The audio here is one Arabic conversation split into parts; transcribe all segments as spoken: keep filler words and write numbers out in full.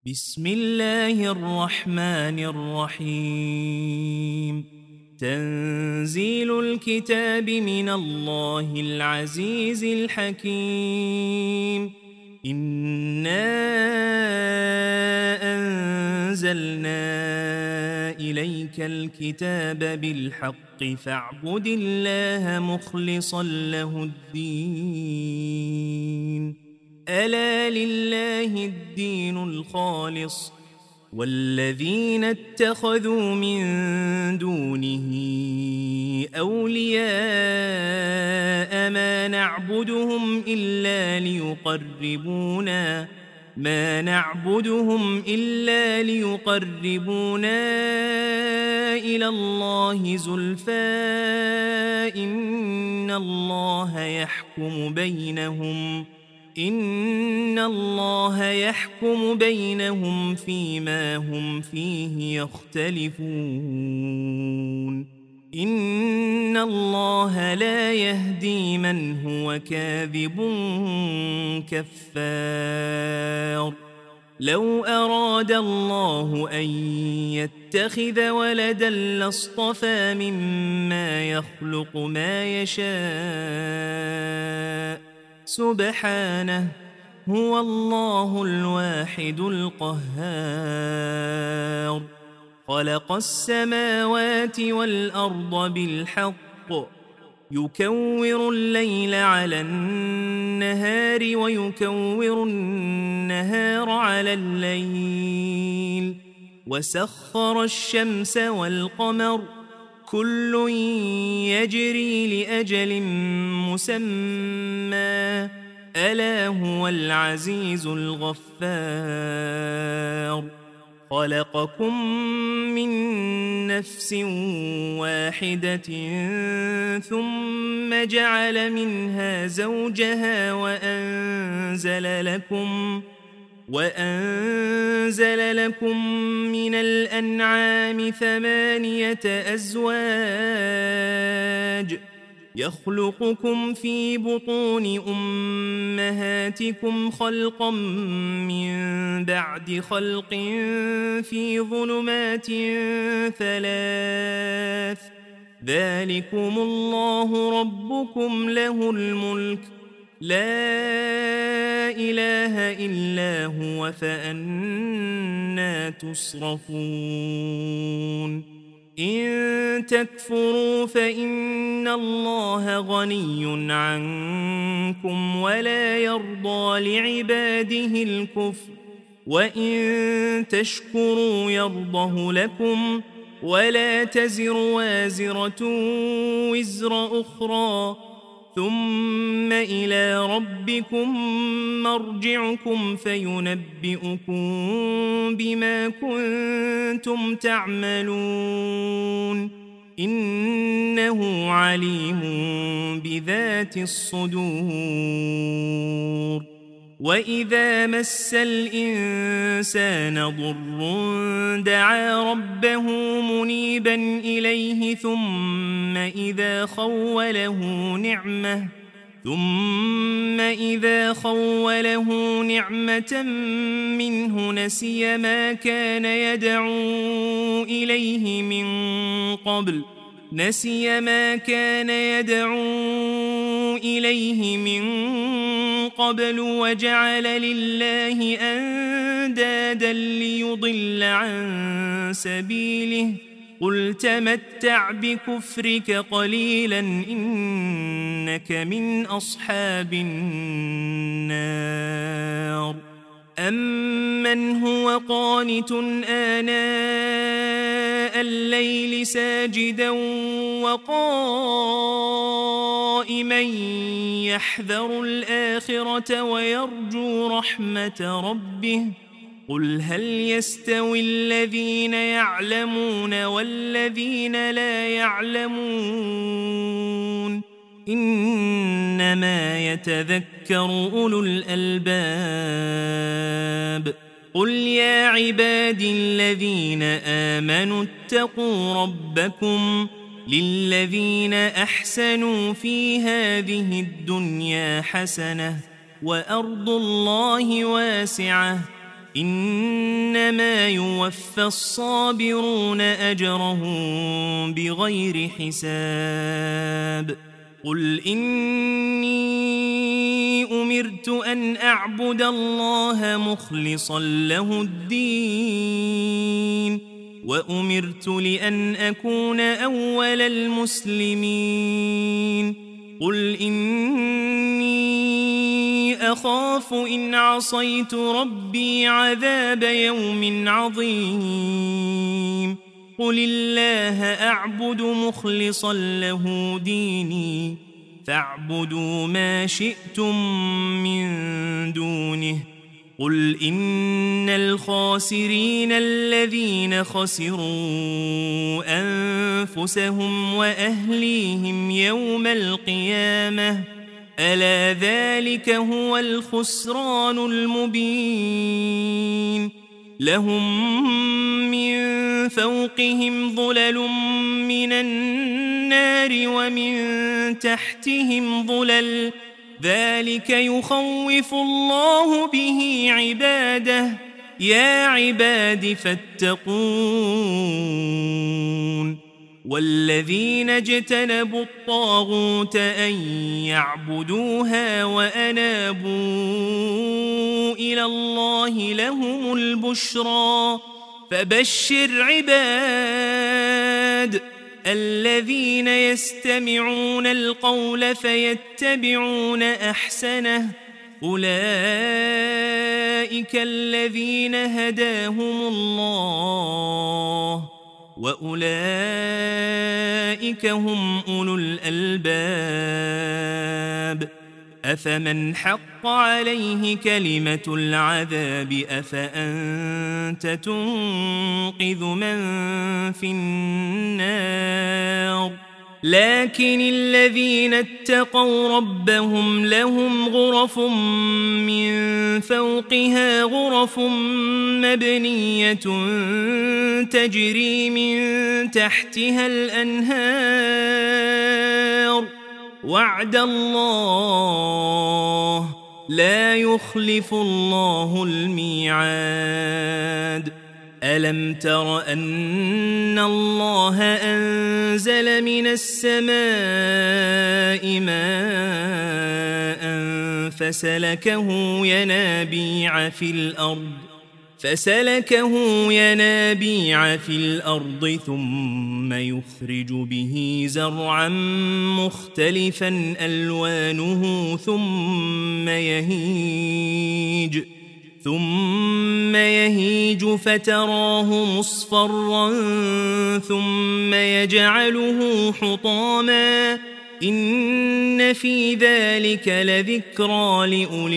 بسم الله الرحمن الرحيم. تنزيل الكتاب من الله العزيز الحكيم. إنا أنزلنا إليك الكتاب بالحق فاعبد الله مخلصا له الدين. ألا لله الدين الخالص والذين اتخذوا من دونه أولياء ما نعبدهم إلا ليقربونا ما نعبدهم إلا ليقربونا إلى الله زلفى إن الله يحكم بينهم إن الله يحكم بينهم فيما هم فيه يختلفون. إن الله لا يهدي من هو كاذب كفار. لو أراد الله أن يتخذ ولدا لاصطفى مما يخلق ما يشاء سبحانه هو الله الواحد القهار. خلق السماوات والأرض بالحق يكور الليل على النهار ويكور النهار على الليل وسخر الشمس والقمر كل يجري لأجل مسمى ألا هو العزيز الغفار. خلقكم من نفس واحدة ثم جعل منها زوجها وأنزل لكم وأنزل لكم من الأنعام ثمانية أزواج يخلقكم في بطون أمهاتكم خلقا من بعد خلق في ظلمات ثلاث ذلكم الله ربكم له الملك لا إله إلا هو فأنى تصرفون. إن تكفروا فإن الله غني عنكم ولا يرضى لعباده الكفر وإن تشكروا يرضه لكم ولا تزر وازرة وزر أخرى ثم إلى ربكم مرجعكم فينبئكم بما كنتم تعملون إنه عليم بذات الصدور. وإذا مس الإنسان ضر دعا ربه منيبا إليه ثم إذا خوله نعمة ثم إذا خوله نعمة منه نسي ما كان يدعو إليه من قبل نسي ما كان يدعو إليه من قبل وجعل لله أندادا ليضل عن سبيله قل تمتع بكفرك قليلا إنك من أصحاب النار. أمن هو قانت آناء الليل ساجدا وقائما يحذر الآخرة ويرجو رحمة ربه قل هل يستوي الذين يعلمون والذين لا يعلمون إنما يتذكر أولو الألباب. قل يا عبادي الذين آمنوا اتقوا ربكم للذين أحسنوا في هذه الدنيا حسنة وأرض الله واسعة إن إنما يوفى الصابرون أجرهم بغير حساب قل إني أمرت أن أعبد الله مخلصا له الدين وأمرت لأن أكون أول المسلمين قل إني أخاف إن عصيت ربي عذاب يوم عظيم قل الله أعبد مخلصا له ديني فاعبدوا ما شئتم من دونه قل إن الخاسرين الذين خسروا أنفسهم وأهليهم يوم القيامة ألا ذلك هو الخسران المبين لهم من فوقهم ظلل من النار ومن تحتهم ظلل ذلك يخوف الله به عباده يا عباد فاتقون والذين اجتنبوا الطاغوت أن يعبدوها وأنابوا إلى الله لهم البشرى فبشر عباد الذين يستمعون القول فيتبعون أحسنه أولئك الذين هداهم الله وأولئك هم أولو الألباب أفمن حق عليه كلمة العذاب أفأنت تنقذ من في النار لكن الذين اتقوا ربهم لهم غرف من فوقها غرف مبنية تجري من تحتها الأنهار وعد الله لا يخلف الله الميعاد ألم تر أن الله أنزل من السماء ماء فسلكه ينابيع في الأرض فسلكه ينابيع في الأرض ثم يخرج به زرعا مختلفا ألوانه ثم يهيج ثم يهيج فتراه مصفرا ثم يجعله حطاما إن في ذلك لذكرى لأولي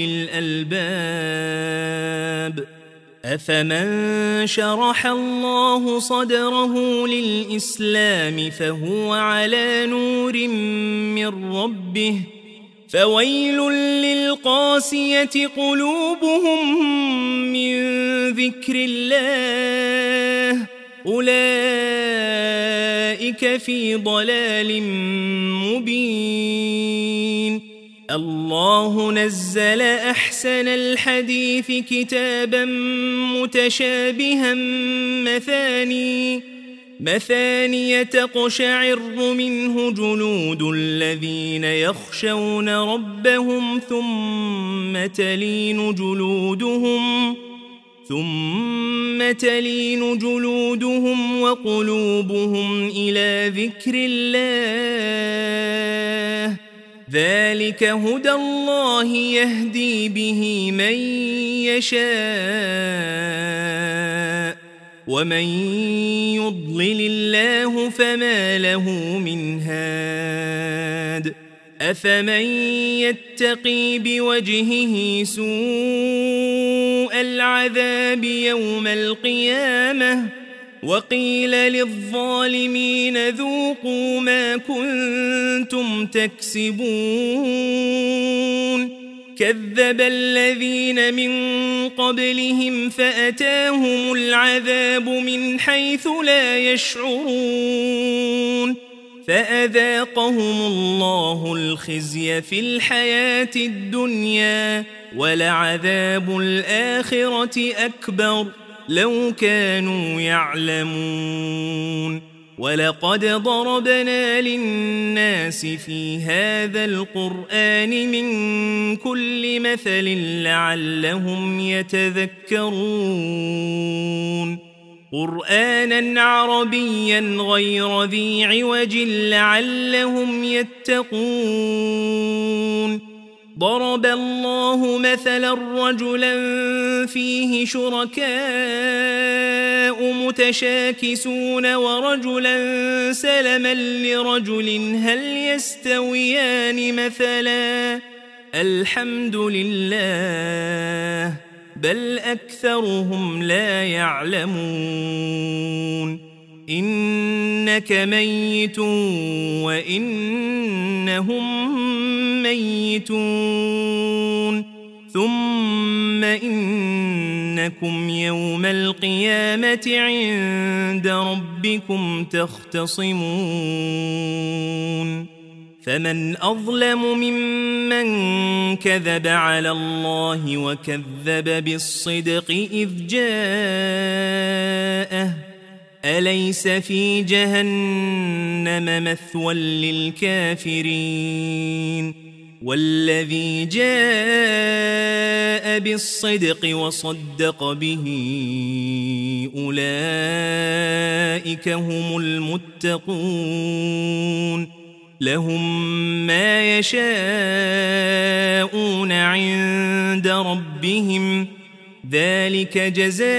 الألباب أفمن شرح الله صدره للإسلام فهو على نور من ربه فويل للقاسية قلوبهم من ذكر الله أولئك في ضلال مبين الله نزل أحسن الحديث كتابا متشابها مثاني مثانية تقشعر منه جلود الذين يخشون ربهم ثم تلين جلودهم ثم تلين جلودهم وقلوبهم إلى ذكر الله ذلك هدى الله يهدي به من يشاء ومن يضلل الله فما له من هاد أفمن يتقي بوجهه سوء العذاب يوم القيامة وقيل للظالمين ذوقوا ما كنتم تكسبون كذب الذين من قبلهم فأتاهم العذاب من حيث لا يشعرون فأذاقهم الله الخزي في الحياة الدنيا ولعذاب الآخرة أكبر لو كانوا يعلمون ولقد ضربنا للناس في هذا القرآن من كل مثل لعلهم يتذكرون قرآنا عربيا غير ذي عوج لعلهم يتقون ضرب الله مثلا رجلا فيه شركاء متشاكسون ورجلا سلما لرجل هل يستويان مثلا الحمد لله بل أكثرهم لا يعلمون إنك ميت وإنهم ميتون ثم إنكم يوم القيامة عند ربكم تختصمون فمن أظلم ممن كذب على الله وكذب بالصدق إذ جاءه أليس في جهنم مثوى للكافرين والذي جاء بالصدق وصدق به أولئك هم المتقون لهم ما يشاءون عند ربهم ذلك جزاء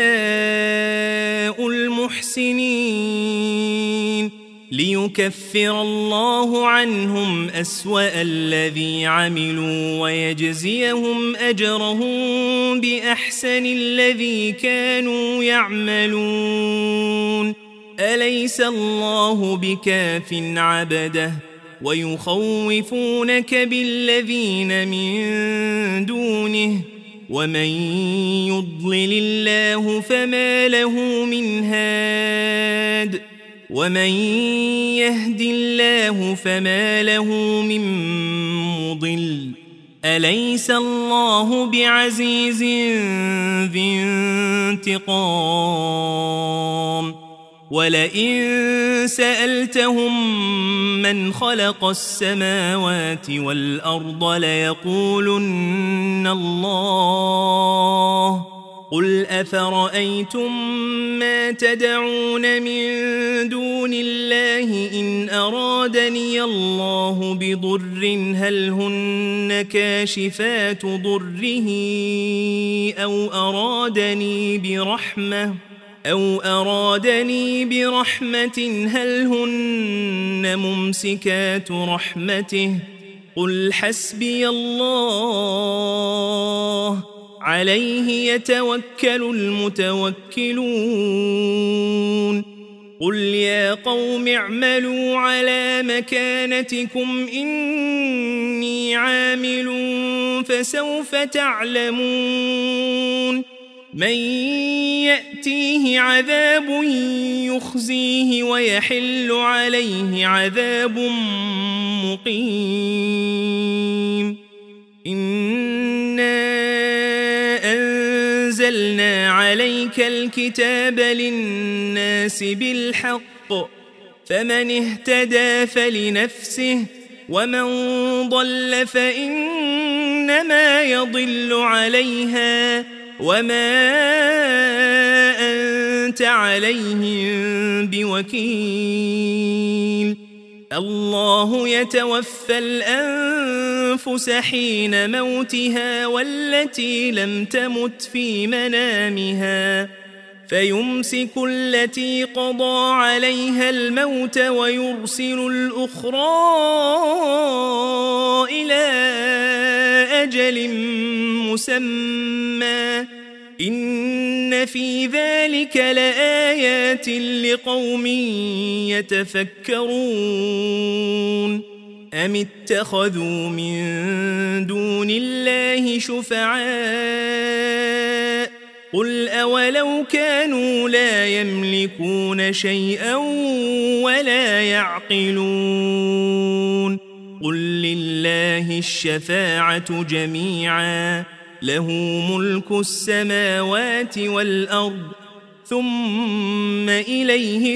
المحسنين ليكفر الله عنهم أسوأ الذي عملوا ويجزيهم أجرهم بأحسن الذي كانوا يعملون أليس الله بكاف عبده ويخوفونك بالذين من دونه ومن يضلل الله فما له من هاد ومن يهد الله فما له من مضل أليس الله بعزيز ذي انتقام ولئن سألتهم من خلق السماوات والأرض ليقولن الله قل أفرأيتم ما تدعون من دون الله إن أرادني الله بضر هل هن كاشفات ضره أو أرادني برحمة أو أرادني برحمة هل هن ممسكات رحمته قل حسبي الله عليه يتوكل المتوكلون قل يا قوم اعملوا على مكانتكم إني عامل فسوف تعلمون من يأتيه عذاب يخزيه ويحل عليه عذاب مقيم إنا أنزلنا عليك الكتاب للناس بالحق فمن اهتدى فلنفسه ومن ضل فإنما يضل عليها وما أنت عليهم بوكيل الله يتوفى الأنفس حين موتها والتي لم تمت في منامها فيمسك التي قضى عليها الموت ويرسل الأخرى إلى أجل مسمى إن في ذلك لآيات لقوم يتفكرون أم اتخذوا من دون الله شفعاء قل أولو كانوا لا يملكون شيئا ولا يعقلون قل لله الشفاعة جميعا له ملك السماوات والأرض ثم إليه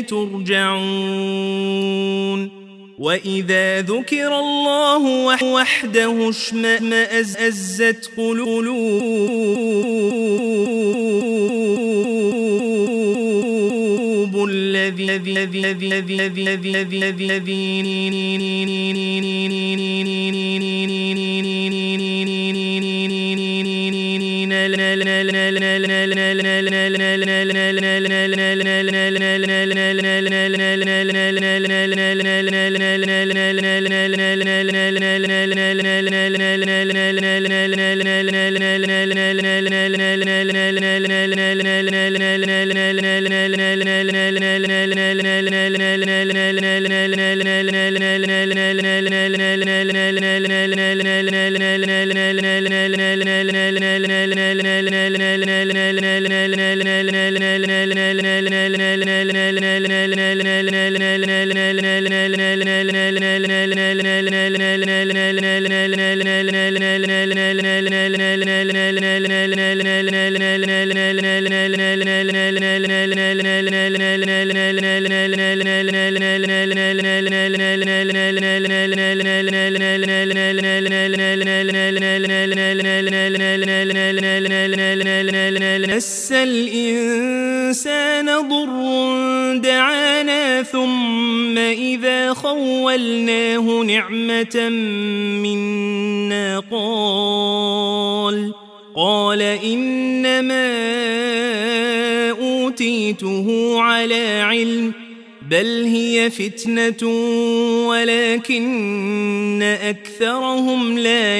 ترجعون وإذا ذكر الله وحده اشمأزت قلوب مس الإنسان ضر دعانا ثم إذا خولناه نعمة منا قال قال إنما أوتيته على علم بل هي فتنة ولكن أكثرهم لا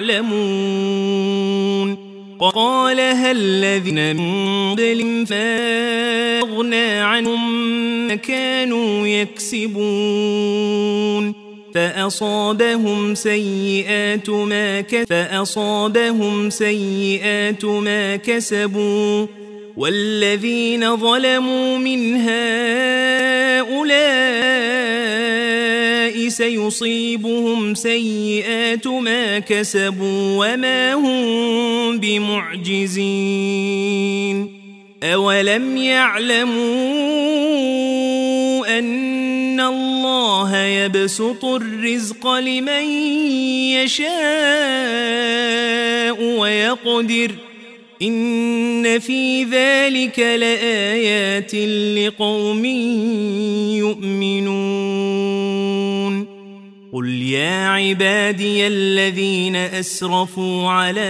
يعلمون قال هل الذين من قبلهم فأغنى عنهم ما كانوا يكسبون فأصابهم سيئات ما كسبوا فأصابهم سيئات ما كسبوا والذين ظلموا من هؤلاء سيصيبهم سيئات ما كسبوا وما هم بمعجزين أولم يعلموا أن الله يبسط الرزق لمن يشاء ويقدر إن في ذلك لآيات لقوم يؤمنون قل يا عبادي الذين أسرفوا على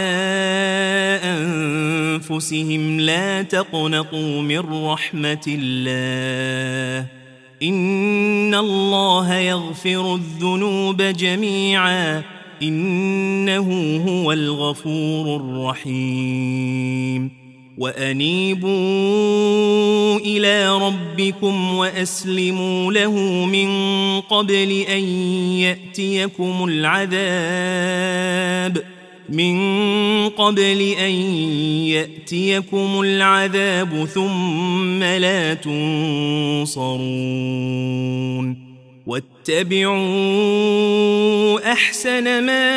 أنفسهم لا تقنطوا من رحمة الله إن الله يغفر الذنوب جميعا إنه هو الغفور الرحيم وأنيبوا إلى ربكم وأسلموا له من قبل أن يأتيكم العذاب من قبل أن يأتيكم العذاب ثم لا تنصرون واتبعوا أحسن ما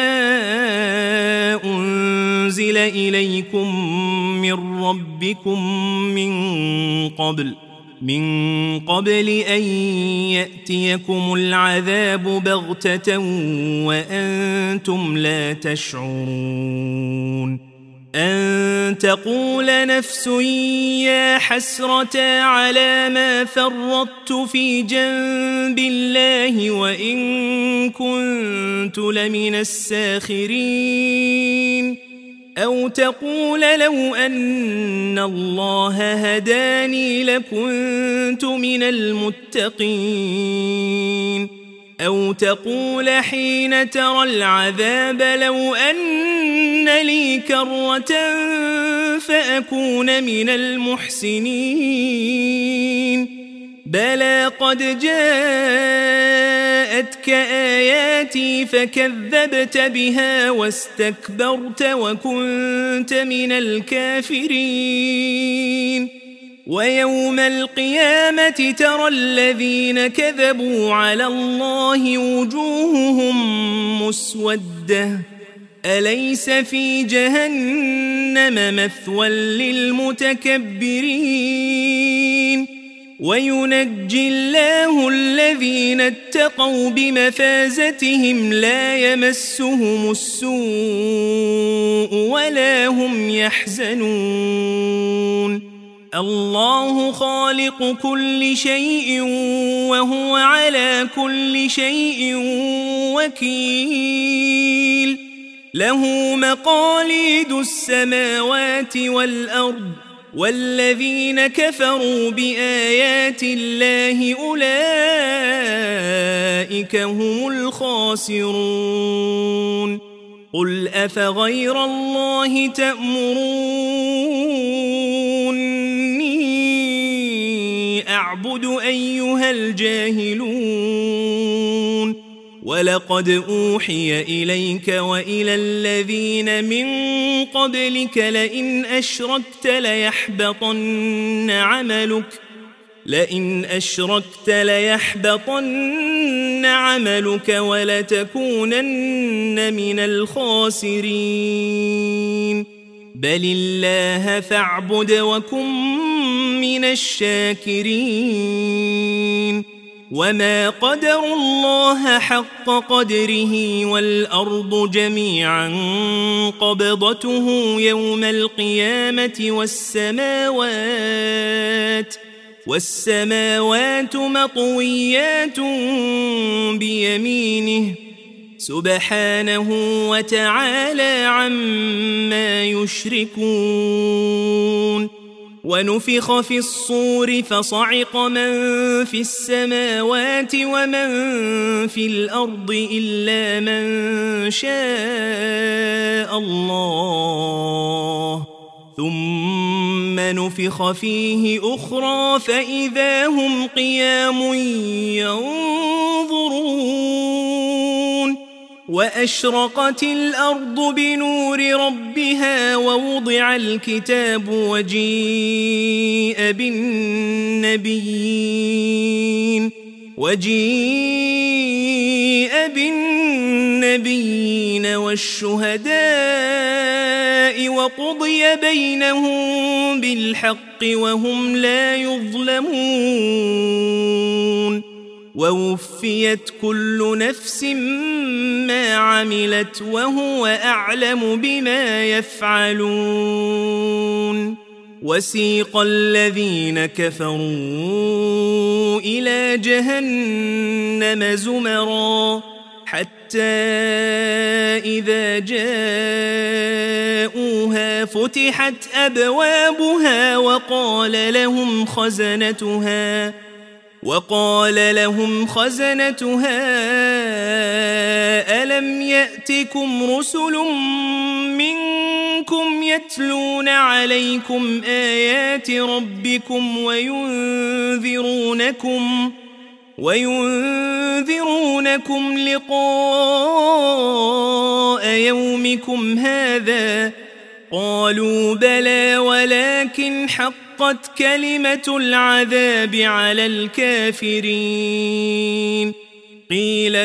أنزل إليكم من ربكم من قبل من قبل أن يأتيكم العذاب بغتة وأنتم لا تشعرون أن تقول نفس يا حسرة على ما فرطت في جنب الله وإن كنت لمن الساخرين أو تقول لو أن الله هداني لكنت من المتقين أو تقول حين ترى العذاب لو أن لي كرة فأكون من المحسنين بلى قد جاءتك آياتي فكذبت بها واستكبرت وكنت من الكافرين ويوم القيامة ترى الذين كذبوا على الله وجوههم مسودة أليس في جهنم مثوى للمتكبرين وينجي الله الذين اتقوا بمفازتهم لا يمسهم السوء ولا هم يحزنون الله خالق كل شيء وهو على كل شيء وكيل له مقاليد السماوات والأرض والذين كفروا بآيات الله أولئك هم الخاسرون قل أفغير الله تأمروني أعبد أيها الجاهلون ولقد أوحي إليك وإلى الذين من قبلك لئن أشركت ليحبطن عملك لئن أشركت ليحبطن عملك ولتكونن من الخاسرين بل الله فاعبد وكن من الشاكرين وما قدروا الله حق قدره والأرض جميعا قبضته يوم القيامة والسماوات والسماوات مطويات بيمينه سبحانه وتعالى عما يشركون ونفخ في الصور فصعق من في السماوات ومن في الأرض إلا من شاء الله ثم نفخ فيه أخرى فإذا هم قيام ينظرون وأشرقت الأرض بنور ربها ووضع الكتاب وجيء بالنبيين وجيء بالنبيين والشهداء وقضي بينهم بالحق وهم لا يظلمون ووفيت كل نفس ما عملت وهو أعلم بما يفعلون وسيق الذين كفروا إلى جهنم زمرا حتى إذا جاءوها فتحت أبوابها وقال لهم خزنتها وقال لهم خزنتها ألم يأتكم رسل منكم يتلون عليكم آيات ربكم وينذرونكم وينذرونكم لقاء يومكم هذا قالوا بلى ولكن حقت كلمة العذاب على الكافرين قيل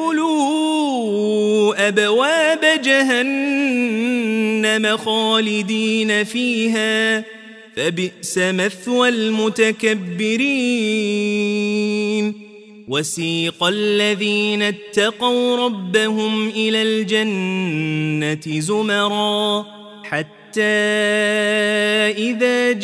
ادخلوا أبواب جهنم خالدين فيها فبئس مثوى المتكبرين وسيق الذين اتقوا ربهم إلى الجنة زمرا حتى إذا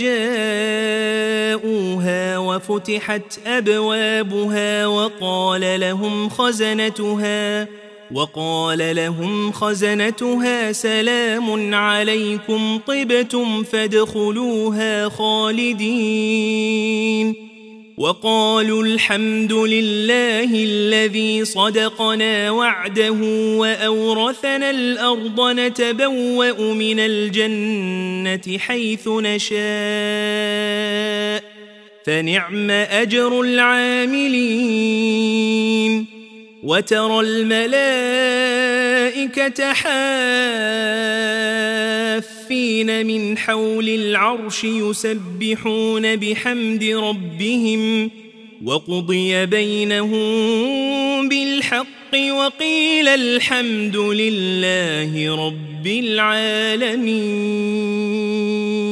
جاءوها وفتحت أبوابها وقال لهم خزنتها وقال لهم خزنتها سلام عليكم طبتم فادخلوها خالدين وقالوا الحمد لله الذي صدقنا وعده وأورثنا الأرض نتبوأ من الجنة حيث نشاء فنعم أجر العاملين وترى الملائكة حافين من حول العرش يسبحون بحمد ربهم وقضي بينهم بالحق وقيل الحمد لله رب العالمين.